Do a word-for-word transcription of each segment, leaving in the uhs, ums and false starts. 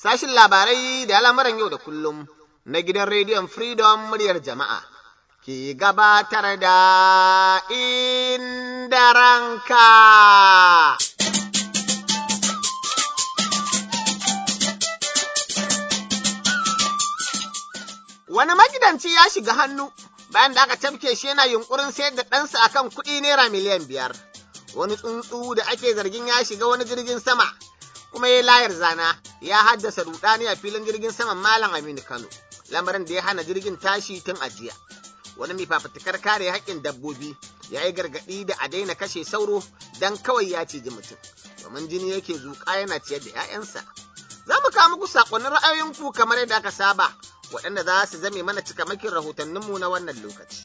sashin labarai da al'amuran yau da kullum na gidan rediyon Freedom muryar jama'a ke gabatar da inda ranka. Wani magidanci ya shiga hannu bayan da aka tafke shi yana yunkurin sayar da ɗansa akan kuɗi naira miliyan biyar. Wani tsuntsu da ake zargin ya shiga wani jirgin sama kuma ya layar zana ya haddasa rudani a filin jirgin saman Malam Aminu Kano, lamarin da ya hana jirgin tashi tun ajiya. Wani mai fafutukar kare haƙƙin dabbobi ya yi gargaɗi da a daina kashe sauro don kawai ya ciji mutum, domin jini yake zuƙa yana ciyar da ‘ya'yansa. Za mu kawo muku saƙonnin ra'ayoyinku kamar yadda aka saba, waɗanda za su zame mana cikamakin rahotanninmu na wannan lokaci.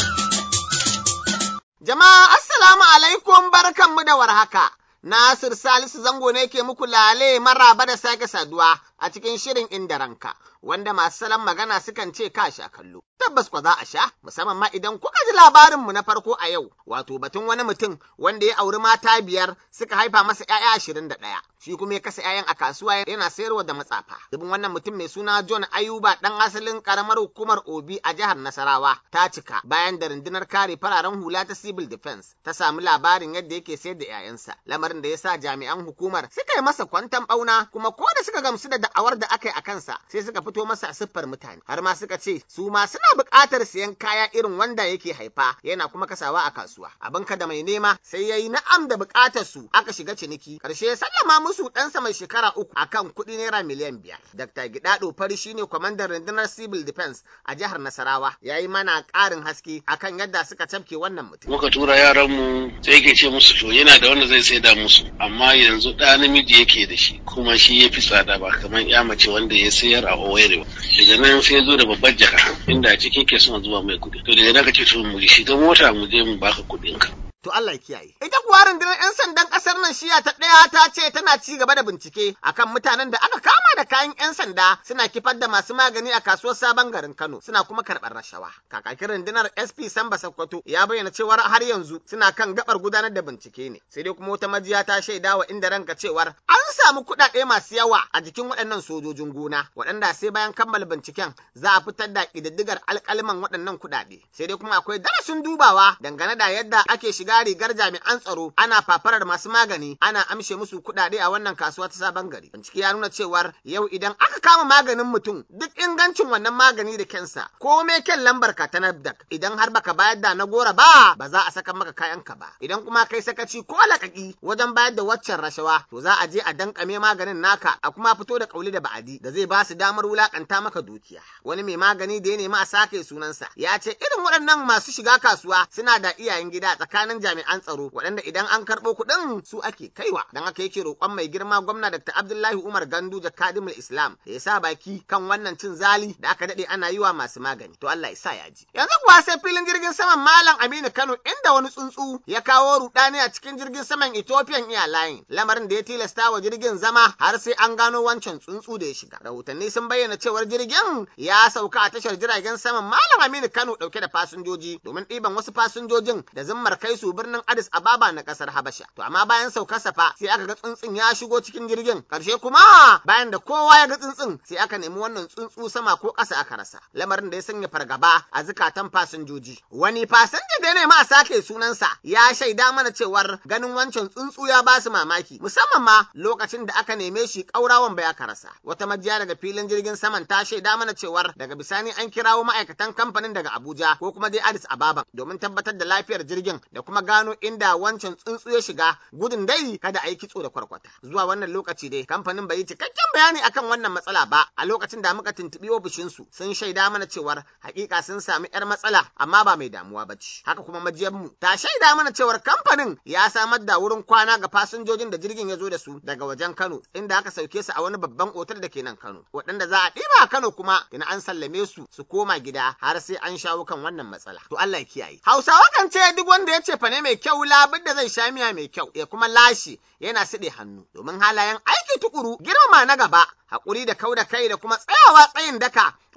Jama'a assalamu alaikum, barkanmu da warhaka. Nasir Salisu Zango ne ke muku lale maraba da sake saduwa a cikin shirin inda ranka, wanda masu salon magana sukan ce ka sha kallo. Tabbas kwa za a sha, musamman ma idan kuka ji labarinmu na farko a yau, wato batun wani mutum wanda ya auri mata biyar suka haifa masa ‘ya'ya ashirin da ɗaya. Shi kuma ya kasa ‘ya'yan a kasuwa yana sayarwa da matsafa. Dubin wannan mutum mai suna John Ayuba ɗan asalin ƙaramar hukumar Obi a jihar Nasarawa ta cika bayan da rundunar kare fararen hula ta Civil Defense ta samu labarin yadda yake sayar da ‘ya'yansa. Lamarin da ya sa jami'an hukumar suka yi masa kwantan ɓauna, kuma ko da suka gamsu da da'awar da aka yi a kansa sai suka fito masa a siffar mutane. Har ma suka ce su ma suna buƙatar siyan kaya irin wanda yake haifa yana kuma kasawa a kasuwa. Abin ka da mai nema sai ya yi na'am da buƙatar su aka shiga ciniki. Ƙarshe ya sallama musu ɗansa mai shekara uku akan kuɗi naira miliyan biyar. Dakta Gidado Fari shine kwamandan rundunar Civil Defense a jihar Nasarawa, ya yi mana ƙarin haske akan yadda suka tafke wannan mutum. Muka tura yaranmu sai yake ce musu to yana da wanda zai saida musu, amma yanzu ɗa namiji yake da shi kuma shi ya fi tsada ba kamar ya mace wanda ya sayar a Owerri. Daga nan sai zo da babbar jaka inda a ciki ke son zuwa mai kuɗi. To daga nan ka ce to mu shiga mota mu je mu baka kuɗinka. To Allah ya kiyaye. Ita kuwa rundunar ‘yan sandan ƙasar nan shiya ta ɗaya ta ce tana ci gaba da bincike akan mutanen da aka kama da kayan ‘yan sanda suna kifar da masu magani a kasuwar Sabon Garin Kano, suna kuma karɓar rashawa. Kakakin rundunar S P Samba Sokoto ya bayyana cewar har yanzu suna kan gabar gudanar da bincike ne. Sai dai kuma wata majiya ta shaida wa inda ranka cewar an samu kuɗaɗe masu yawa a jikin waɗannan sojojin gona, waɗanda sai bayan kammala binciken za a fitar da ƙididdigar alƙaliman waɗannan kuɗaɗe. Sai dai kuma akwai darasin dubawa dangane da yadda ake shiga rigar jami'an tsaro ana fafarar masu magani ana amshe musu kuɗaɗe a wannan kasuwa ta Sabon Gari. Bincike ya nuna cewar yau idan aka kama maganin mutum duk ingancin wannan magani da kensa ko me ken lambar ka ta NAFDAC, idan har baka bayar da na gora ba ba za a saka maka kayan ka ba. Idan kuma kai sakaci ko lakaki wajen bayar da waccan rashawa to za a je a dankame maganin naka a kuma fito da kauli da ba'adi da zai ba su damar wulakanta maka dukiya. Wani mai magani da ya nemi a sake sunansa ya ce irin waɗannan masu shiga kasuwa suna da iyayen gida tsakanin jami'an tsaro waɗanda idan an karɓo kuɗin su ake kaiwa. Dan haka yake roƙon mai girma gwamna Dakta Abdullahi Umar Ganduje Kadimul Islam da ya sa baki kan wannan cin zali da aka daɗe ana yi wa masu magani. To Allah ya sa ya ji. Yanzu kuwa sai filin jirgin saman Malam Aminu Kano inda wani tsuntsu ya kawo rudani a cikin jirgin saman Ethiopian Airlines, lamarin da ya tilasta wa jirgin zama har sai an gano wancan tsuntsu da ya shiga. Rahotanni sun bayyana cewar jirgin ya sauka a tashar jiragen saman Malam Aminu Kano ɗauke da fasinjoji domin ɗiban wasu fasinjojin da zimmar kai su birnin Addis Ababa na kasar Habasha. To amma bayan saukarsa fa sai aka ga tsuntsun ya shigo cikin jirgin. Karshe kuma bayan da kowa ya ga tsuntsun sai aka nemi wannan tsuntsu sama ko ƙasa aka rasa. Lamarin da ya sanya fargaba a zukatan fasinjoji. Wani fasinja da ya nemi a sake sunansa ya shaida mana cewar ganin wancan tsuntsu ya ba su mamaki, musamman ma lokacin da aka neme shi ƙaurawan bai aka rasa. Wata majiya daga filin jirgin saman ta shaida mana cewar daga bisani an kirawo ma'aikatan kamfanin daga Abuja ko kuma dai Addis Ababa domin tabbatar da lafiyar jirgin da kuma gano inda wancan tsuntsu ya shiga, gudun dai kada a yi kitso da kwarkwata. Zuwa wannan lokaci dai kamfanin bai yi cikakken bayani akan wannan matsala ba. A lokacin da muka tuntubi ofishinsu sun shaida mana cewar hakika sun sami yar matsala amma ba mai damuwa ba ce. Haka kuma majiyar mu ta shaida mana cewar kamfanin ya samar da wurin kwana ga fasinjojin da jirgin ya zo da su daga wajen Kano, inda aka sauke su a wani babban otal da ke nan Kano. Waɗanda za a ɗiba a Kano kuma ina an sallame su su koma gida har sai an shawo kan wannan matsala. To Allah ya kiyaye. Hausawa kan ce duk wanda ya ce fa ne mai kyau labin da zai sha miya mai kyau ya kuma lashe yana siɗe hannu, domin halayen aiki tukuru, girma na gaba, haƙuri da kau da kai da kuma tsayawa tsayin daka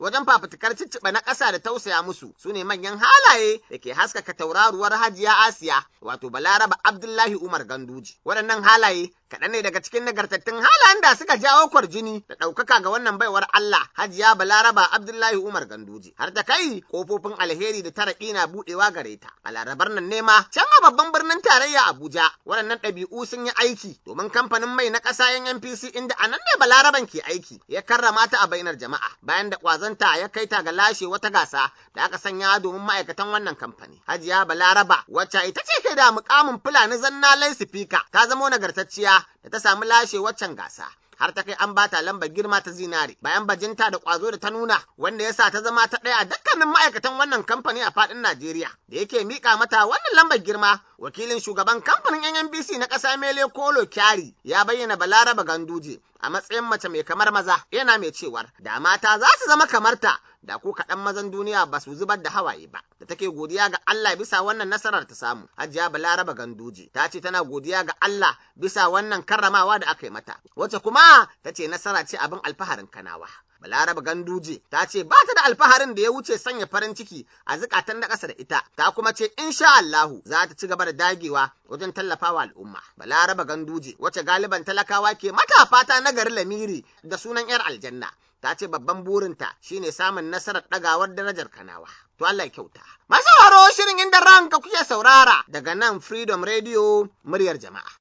wajen fafutukar cicciɓa na ƙasa da tausaya musu su ne manyan halaye da ke haskaka tauraruwar Hajiya Asiya wato Balaraba Abdullahi Umar Ganduji. Waɗannan halaye kaɗan ne daga cikin nagartattun halayen da suka jawo kwarjini da ɗaukaka ga wannan baiwar Allah Hajiya Balaraba Abdullahi Umar Ganduji har ta kai kofofin alheri da taraƙi na buɗewa gare ta. A larabar nan nema can a babban birnin tarayya Abuja waɗannan ɗabi'u sun yi aiki domin kamfanin mai na ƙasa yan N P C inda a nan ne Balaraban ke aiki ya karrama ta a bainar jama'a bayan da ƙwazonta ya kai ta ga lashe wata gasa da aka sanya domin ma'aikatan wannan kamfani. Hajiya Balaraba wacce ita ce ke da mukamin Fulani zanna laisifika ta zamo nagartacciya da ta samu lashe waccan gasa. Har ta kai an bata lambar girma ta zinare bayan bajinta da ƙwazo da ta nuna wanda ya sa ta zama ta ɗaya a dukkanin ma'aikatan wannan kamfani a faɗin Najeriya da yake miƙa mata wannan lambar girma wakilin shugaban kamfanin N N B C na ƙasa Mele Kolo Kyari ya bayyana Balaraba Ganduje a matsayin mace mai kamar maza yana mai cewar da mata za su zama kamar ta da ko kaɗan mazan duniya ba su zubar da hawaye ba da take godiya ga Allah bisa wannan nasarar ta samu. Hajiya Balaraba Ganduje ta ce tana godiya ga Allah bisa wannan karramawa da aka yi mata wacce kuma ta ce nasara ce abin alfaharin Kanawa. Balaraba Ganduje ta ce ba ta da alfaharin da ya wuce sanya farin ciki a zukatan na ƙasa da ita, ta kuma ce insha Allahu za ta ci gaba da dagewa wajen tallafawa al'umma. Balaraba Ganduje wacce galiban talakawa ke mata fata na gari lamiri da sunan 'yar aljanna. Ta ce babban burinta shine samun nasarar ɗagawar darajar Kanawa. To Allah ya kyauta. Masu haro shirin inda ranka kuke saurara daga nan Freedom Radio muryar jama'a.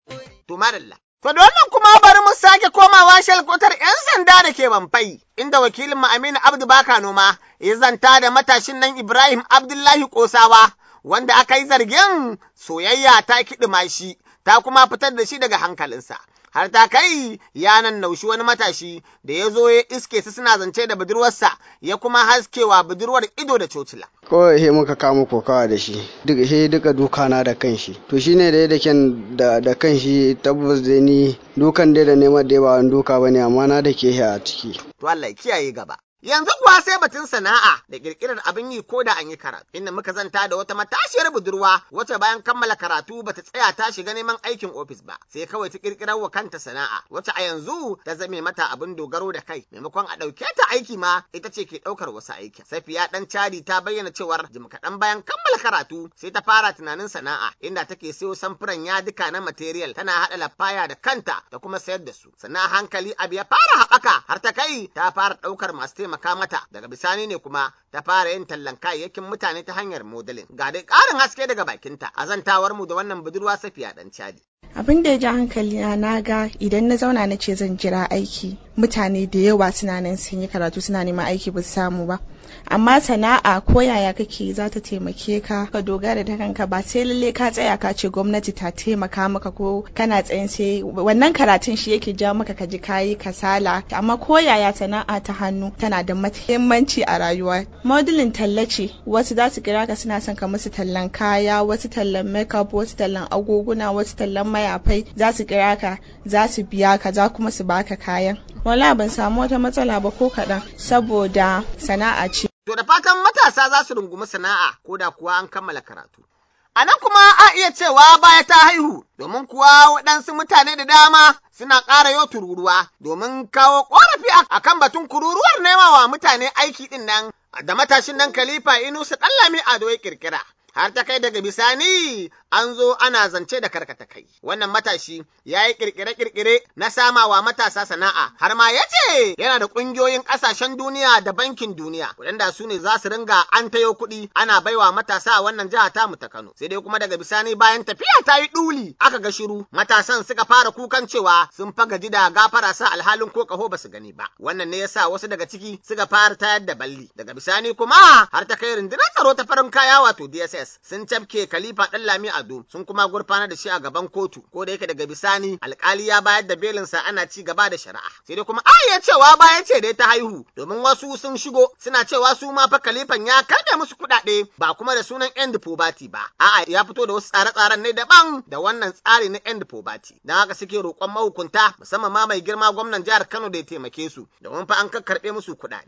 To madalla. To da wannan kuma bari mu sake komawa shalkotar 'yan sanda da ke Banfai, inda wakilin Aminu Abdu Baka Noma ya zanta da matashin nan Ibrahim Abdullahi Kosawa, wanda aka yi zargin soyayya ta kiɗima shi, ta kuma fitar da shi daga hankalinsa. Har ta kai ya nan naushi wani matashi da ya zo ya iske su suna zance da budurwarsa ya kuma haskewa budurwar ido da cocila. Kawai he muka kama kokawa da shi, duk he duka dukana da kanshi. To shine da yadda ken da da kanshi tabbas da ni dukan dai da neman da ba wani duka bane amma na da ke a ciki. To Allah ya kiyaye gaba. Yanzu kuwa sai batun sana'a da kirkirar abin yi ko da an yi karatu, inda muka zanta da wata matashiyar budurwa wacce bayan kammala karatu bata tsaya ta shiga neman aikin ofis ba, sai kawai ta kirkirar wa kanta sana'a wacce a yanzu ta zame mata abin dogaro da kai, maimakon a ɗauke ta aiki ma ita ce ke ɗaukar wasu aikin. Safiya ɗan Cadi ta bayyana cewar jim kaɗan bayan kammala karatu sai ta fara tunanin sana'a, inda take siyo samfuran yadika na material tana haɗa lafaya da kanta da kuma sayar da su. Sannan hankali abu ya fara haɓaka har ta kai ta fara ɗaukar masu taimaka mata, daga bisani ne kuma ta fara yin tallan kayayyakin mutane ta hanyar modelin. Ga dai ƙarin haske daga bakinta a zantawar mu da wannan budurwa Safiya ɗan Cadi. Abin da ya ji hankali na ga idan na zauna na ce zan jira aiki, mutane da yawa suna nan sun yi karatu suna neman aiki ba su samu ba. Amma sana'a ko yaya kake za ta taimake ka ka dogara da kanka, ba sai lalle ka tsaya ka ce gwamnati ta taimaka maka ko kana tsayin sai wannan karatun shi yake jawo maka ka ji kayi kasala. Amma ko yaya sana'a ta hannu tana da muhimmanci a rayuwa. Modelin tallace, wasu za su kira ka suna son ka musu tallan kaya, wasu tallan makeup, wasu tallan agoguna, wasu tallan mayafai, za su kira ka, za su biya ka, za kuma su baka kayan. Wala ban samu wata matsala ba ko kaɗan saboda sana'a ce. To da fatan matasa za su rungumi sana'a ko da kuwa an kammala karatu. A nan kuma a iya cewa baya ta haihu, domin kuwa waɗansu mutane da dama suna ƙara yau tururuwa domin kawo ƙorafi a kan batun kururuwar nema wa mutane aiki ɗin nan da matashin nan Khalifa Inusa Ɗanlami Ado ya ƙirƙira. Har ta kai daga bisani an zo ana zance da karkata kai. Wannan matashi ya yi ƙirƙire-ƙirƙire na samawa matasa sana'a, har ma ya ce yana da ƙungiyoyin ƙasashen duniya da bankin duniya, waɗanda su ne za su ringa an tayo kuɗi ana baiwa matasa a wannan jiha tamu ta Kano. Sai dai kuma daga bisani bayan tafiya ta yi ɗuli aka ga shiru, matasan suka fara kukan cewa sun fa gaji da gafara sa alhalin ko ƙaho ba su gani ba. Wannan ne yasa wasu daga ciki suka fara tayar da balli. Daga bisani kuma har ta kai rundunar tsaro ta farin kaya wato D S S sun cafke Khalifa Ɗanlami Ado sun kuma gurfanar da shi a gaban kotu, ko da yake daga bisani alkali ya bayar da belinsa ana ci gaba da shari'a. Sai dai kuma ai cewa baya ce dai ta haihu, domin wasu sun shigo suna cewa su ma fa Khalifan ya karbe musu kuɗaɗe ba kuma da sunan end poverty ba. A'a ya fito da wasu tsare-tsaren ne daban da wannan tsari na end poverty. Dan haka suke roƙon mahukunta musamman ma mai girma gwamnan jihar Kano da ya taimake su domin fa an kakkarɓe musu kuɗaɗe.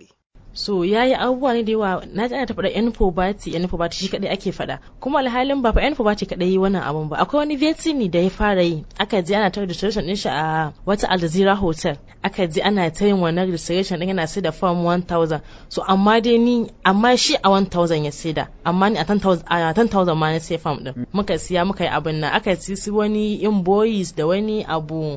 so yayi abubuwa ne da yawa na ji ana ta faɗa yan poverty yan poverty shi kadai ake faɗa kuma alhalin ba fa yan poverty kadai yi wannan abun ba akwai wani vetini da ya fara yi aka je ana ta registration din shi a wata Al Jazeera hotel aka je ana ta yin wannan registration din yana sai da form one thousand so amma dai ni amma shi a one thousand ya sai da amma ni a ten thousand ma na sai form din muka siya muka yi abin nan aka ci su wani invoice da wani abu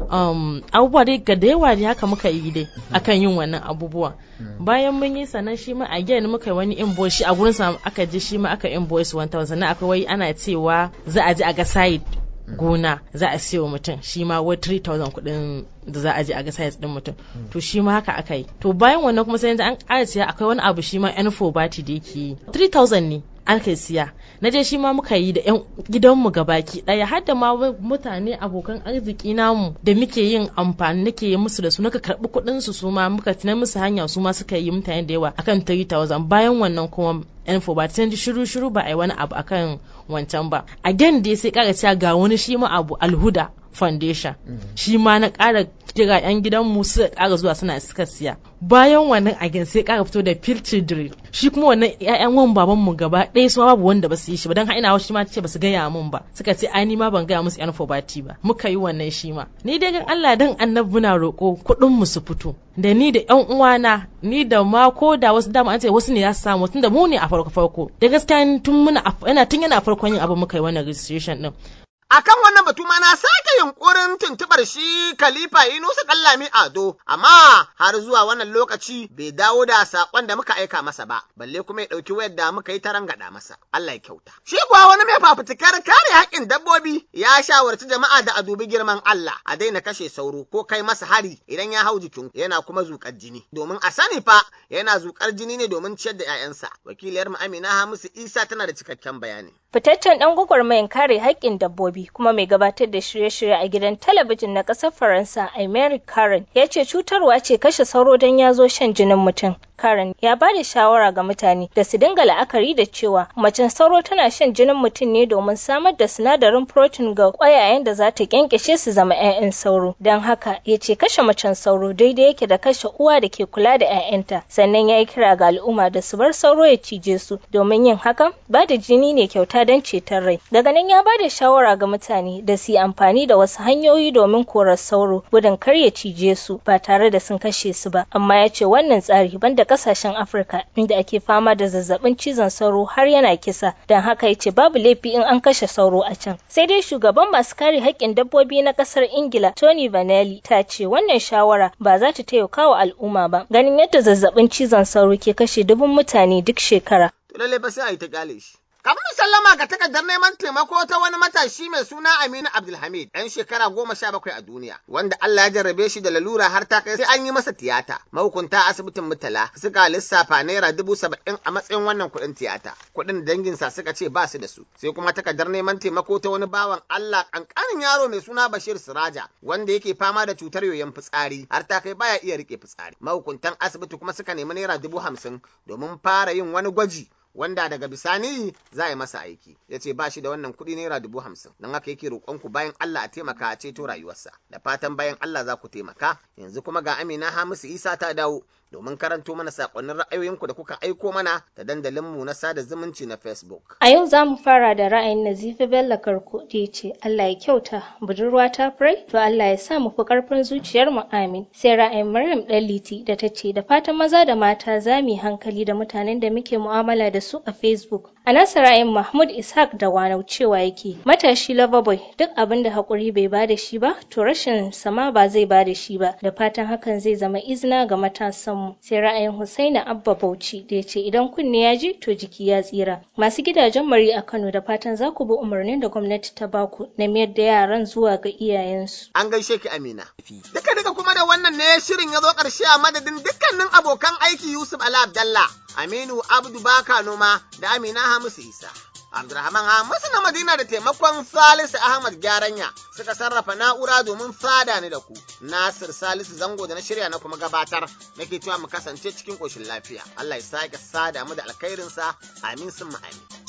um abubuwa dai ga da yawa dai haka muka yi dai akan yin wannan abubuwa bayan mun yi sannan shi ma again muka yi wani invoice shi a gurin sa aka je shi ma aka invoice one thousand na akwai wai ana cewa za a je a ga site gona za a siyo mutum shi ma wai three thousand kuɗin da za a je a ga size din mutum to shi ma haka aka yi to bayan wannan kuma sai yanzu an ƙara siya akwai wani abu shi ma N four bati da yake yi three thousand ne an kai siya na je shi ma muka yi da yan gidanmu gabaki daya har da ma mutane abokan arziki namu da muke yin amfani nake yi musu da su naka karbi kuɗin su su ma muka tina musu hanya su ma suka yi mutane da yawa akan three thousand bayan wannan kuma N four bati sai shiru shiru ba a yi wani abu akan wancan ba again dai sai ƙara cewa ga wani shi ma abu Alhuda Foundation shi ma na ƙara kira yan gidanmu suka ƙara zuwa suna suka siya bayan wannan again sai ƙara fito da Field Children shi kuma wannan ƴaƴan wan baban mu gaba ɗaya su babu wanda ba su yi shi ba dan har ina shi ma ce ba su gaya mun ba suka ce ai ni ma ban gaya musu N four bati ba muka yi wannan shi ma ni dai gan Allah dan annabi na roƙo kuɗin mu su fito da ni da ƴan uwana ni da ma ko da wasu dama an ce wasu ne za su samu tunda mu ne a farko farko da gaskiya tun muna yana tun yana farkon yin abu muka yi wannan registration din akan wannan batu ma na sake yunkurin tuntubar shi Khalifa Yunusa Kallami Ado amma har zuwa wannan lokaci bai dawo da sakon da muka aika masa ba balle kuma ya dauki wayar da muka yi ta rangada masa Allah ya kyauta shi kuwa wani mai fafutukar kare haƙƙin dabbobi ya shawarci jama'a da a dubi girman Allah a daina kashe sauro ko kai masa hari idan ya hau jikin yana kuma zukar jini domin a sani fa yana zukar jini ne domin ciyar da ƴaƴansa wakiliyar mu Amina Hamisu Isa tana da cikakken bayani fitaccen dan gwagwarmayin kare haƙƙin dabbobi kuma mai gabatar da shirye-shirye a gidan talabijin na ƙasar Faransa, Aymeric Karen, ya ce cutarwa ce kashe sauro don ya zo shan jinin mutum. Karen ya ba da shawara ga mutane da su dinga la'akari da cewa macen sauro tana shan jinin mutum ne domin samar da sinadarin protein ga ƙwayayen da za ta kyankyashe su zama ƴaƴan sauro. Don haka ya ce kashe macen sauro daidai yake da kashe uwa da ke kula da ƴaƴanta. Sannan ya yi kira ga al'umma da su bar sauro ya cije su domin yin hakan ba da jini ne kyauta don ceton rai. Daga nan ya ba da shawara ga mutane da su yi amfani da wasu hanyoyi domin korar sauro gudun kar ya cije su ba tare da sun kashe su ba. Amma ya ce wannan tsari banda kasashen Afirka inda ake fama da zazzabin cizon sauro har yana kisa don haka yace babu laifi in an kashe sauro a can. Sai dai shugaban masu kare haƙƙin dabbobi na ƙasar Ingila Tony Vanelli ta ce wannan shawara ba za ta taimaka wa al'umma ba ganin yadda zazzabin cizon sauro ke kashe dubun mutane duk shekara. To lalle ba sai a yi ta gale shi. Kafin sallama ga takardar neman taimako ta wani matashi mai suna Aminu Abdulhamid, ɗan shekara goma sha bakwai a duniya, wanda Allah ya jarrabe shi da lalura har ta kai sai an yi masa tiyata. Mahukunta asibitin Murtala suka lissafa naira dubu saba'in a matsayin wannan kuɗin tiyata. Kuɗin danginsa suka ce ba su da su. Sai kuma takardar neman taimako ta wani bawan Allah ƙanƙanin yaro mai suna Bashir Siraja, wanda yake fama da cutar yoyon fitsari har ta kai baya iya riƙe fitsari. Mahukuntan asibiti kuma suka nemi naira dubu hamsin domin fara yin wani gwaji wanda daga bisani za a yi masa aiki. Ya ce ba shi da wannan kuɗi naira dubu hamsin, don haka yake roƙonku bayan Allah a taimaka a ceto rayuwarsa. Da fatan bayan Allah za ku taimaka. Yanzu kuma ga Amina Hamisu Isa ta dawo domin karanto mana saƙonnin ra'ayoyinku da kuka aiko mana ta dandalinmu na sada zumunci na Facebook. A yau za mu fara da ra'ayin Nazifi Bello Karko da ya ce Allah ya kyauta budurwa ta fure to Allah ya sa mu fi ƙarfin zuciyar mu amin. Sai ra'ayin Maryam Ɗanliti da ta ce da fatan maza da mata za mu yi hankali da mutanen da muke mu'amala da su a Facebook. A nasa ra'ayin Mahmud Ishaq da Wanau cewa yake matashi Loverboy duk abin da haƙuri bai ba da shi ba to rashin sama ba zai ba da shi ba da fatan hakan zai zama izina ga matasan mu. Sai ra'ayin Husaina Abba Bauchi da ya ce idan kunne ya ji to jiki ya tsira. Masu gidajen mari a Kano da fatan za ku bi umarnin da gwamnati ta baku na mayar da yaran zuwa ga iyayensu. An gaishe ki Amina. Duka duka kuma da wannan ne shirin ya zo ƙarshe a madadin dukkanin abokan aiki Yusuf Ala Abdallah, Aminu Abdu Baka Noma da Amina Hamisu Isa. Abdurrahman Hamisu na Madina da taimakon Salisu Ahmad Gyaranya suka sarrafa na'ura domin sada ni da ku. Nasir Salisu Zango da na shirya na kuma gabatar nake cewa mu kasance cikin ƙoshin lafiya. Allah ya sake sada mu da alkhairinsa. Amin summa amin.